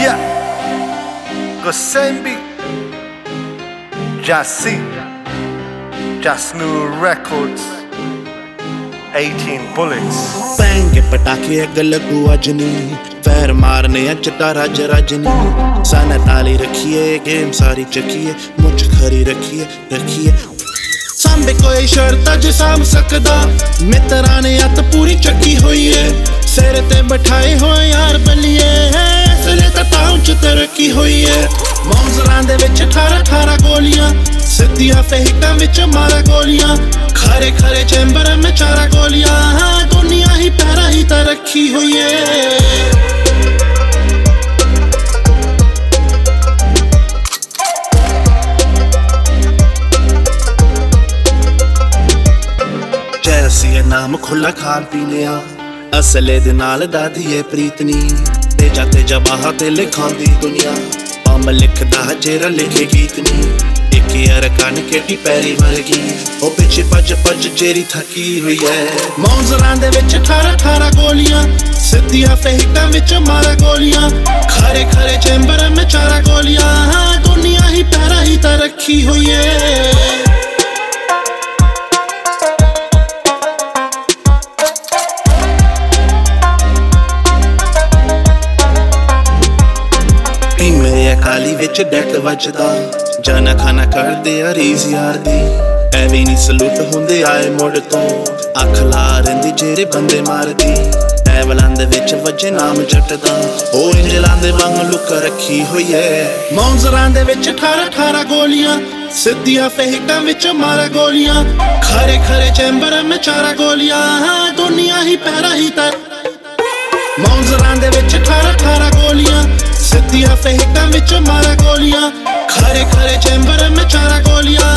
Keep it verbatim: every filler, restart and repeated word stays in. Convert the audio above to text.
Yeah, Gosembi, Jassi, Just New Records, eighteen bullets. ਪੈਂਗੇ ਪਟਾਕੇ ਅੱਗ ਲੱਗੂ ਅੱਜ ਨੀ ਫੈਰ ਮਾਰਨੇ ਆ ਚਿੱਟਾ ਰੱਜ ਰੱਜ ਨੀ ਸਾਨਾ ਤਾਲੀ ਰੱਖੀਏ ਗੇਮ ਸਾਰੀ ਚੱਕੀਏ ਮੁੱਛ ਖਰੀ ਰੱਖੀਏ ਰੱਖੀਏ ਸਾਂਭੇ ਕੋਈ ਸ਼ਰਤ ਅੱਜ ਸਾਂਭ ਸਕਦਾ ਮਿੱਤਰਾਂ ਨੇ ਅੱਤ ਪੂਰੀ ਚੱਕੀ ਹੋਈ ਏ ਸਿਰ ਤੇ ਬਿਠਾਏ ਹੋਏ ਯਾਰ ਬੱਲੀਏ ਸਿਰੇ ਤਾਂ ਟਾਊਨ ਚ ਤਰੱਕੀ ਹੋਈ ਏ ਮੌਂਜ਼ਰਾਂ ਦੇ ਵਿੱਚ ਅਠਾਰਾਂ ਅਠਾਰਾਂ ਗੋਲੀਆਂ ਸਿੱਧੀਆਂ ਫਹਿਕਾਂ ਵਿੱਚ ਮਾਰਾ ਗੋਲੀਆਂ ਖਰੇ ਖਰੇ ਚੈਂਬਰ में ਚਾਰਾ ਗੋਲੀਆਂ ਦੁਨੀਆ ਹੀ ਪੈਰਾ ਹੀ ਤਾਂ ਰੱਖੀ ਹੋਈ ਏ ਜੈਸੀ ਨਾਮ ਖੁੱਲਾ ਖਾਣ ਪੀ ਲਿਆ ਅਸਲੇ ਦੇ ਨਾਲ ਦਾਦੀ ਏ ਪ੍ਰੀਤਨੀ ਤੇ ਜਾਤੇ ਜਬਾਹ ਤੇ ਲਿਖਾਂਦੀ ਦੁਨੀਆ ਪੰਮ ਲਿਖਦਾ ਜਿਹੜਾ ਲਿਖੇ ਗੀਤ ਨੀ ਇੱਕ ਯਾਰ ਕੰਨ ਕੇਟੀ ਪੈਰੀ ਵਰਗੀ ਉਹ ਪਿੱਛੇ ਭੱਜ ਭੱਜ ਜਿਹੜੀ ਥੱਕੀ ਹੋਈ ਐ ਮੌਂਜ਼ਰਾਂ ਦੇ ਵਿੱਚ ਅਠਾਰਾਂ ਅਠਾਰਾਂ ਗੋਲੀਆਂ ਸਿੱਧੀਆਂ ਫਹਿਕਾਂ ਵਿੱਚ ਮਾਰਾ ਗੋਲੀਆਂ ਖਰੇ ਖਰੇ ਚੈਂਬਰ में ਚਾਰਾ ਗੋਲੀਆਂ ਦੁਨੀਆ ਹੀ ਪੈਰਾ ਹੀ ਤਾਂ ਰੱਖੀ ਹੋਈ ਐ ਕਾਲੀ ਵਿੱਚ ਡੈਕ ਵੱਜਦਾ ਜਾਨਾ ਖਾਨਾ ਕਰਦੇ ਆ ਰੀਜ਼ ਯਾਰ ਦੀ ਐਵੇਂ ਨੀ ਸਲੂਟ ਹੁੰਦੇ ਆਏ ਮੁੜ ਤੋਂ ਅੱਖ ਲਾ ਰਹਿੰਦੀ ਜਿਹੜੇ ਬੰਦੇ ਮਾਰਦੀ ਐਵਲਾਂ ਦੇ ਵਿੱਚ ਵੱਜੇ ਨਾਮ ਜੱਟ ਦਾ ਉਹ ਇੰਜਲਾਂ ਦੇ ਵਾਂਗ ਲੁੱਕ ਰੱਖੀ ਹੋਈ ਐ ਮੌਂਜ਼ਰਾਂ ਦੇ ਵਿੱਚ ਅਠਾਰਾਂ ਅਠਾਰਾਂ ਗੋਲੀਆਂ ਸਿੱਧੀਆਂ ਫਹਿਕਾਂ ਵਿੱਚ ਮਾਰਾ ਗੋਲੀਆਂ ਖਰੇ ਖਰੇ ਚੈਂਬਰ में ਚਾਰਾ ਗੋਲੀਆਂ ਦੁਨੀਆ ਹੀ ਪੈਰਾ ਹੀ ਤਾਂ ਮੌਂਜ਼ਰਾਂ ਦੇ ਵਿੱਚ ਅਠਾਰਾਂ ਅਠਾਰਾਂ ਗੋਲੀਆਂ ਸਿੱਧੀਆਂ ਫਹਿਕਾਂ ਵਿੱਚ ਮਾਰਾ ਗੋਲੀਆਂ ਖਰੇ ਖਰੇ ਚੈਂਬਰ में ਚਾਰਾ ਗੋਲੀਆਂ